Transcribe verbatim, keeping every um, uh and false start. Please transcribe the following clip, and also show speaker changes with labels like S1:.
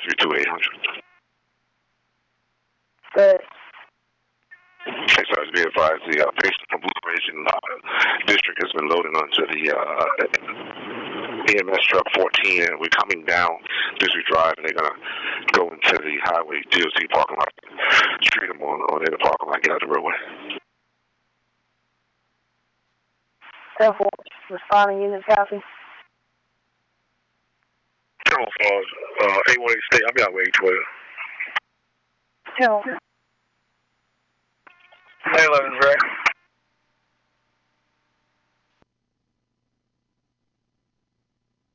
S1: three two eight hundred.
S2: Good.
S1: Okay, so as be advised, the uh, patient from Blue Ridge uh, District has been loaded onto the uh, E M S truck fourteen, and we're coming down District Drive, and they're going to go into the highway D O T parking lot, street them on, on in the parking lot, get out the roadway.
S2: ten four, responding units, copy.
S1: ten four, uh, eight one eight state, I'll be out with eight twelve.
S2: ten
S1: nine eleven, right?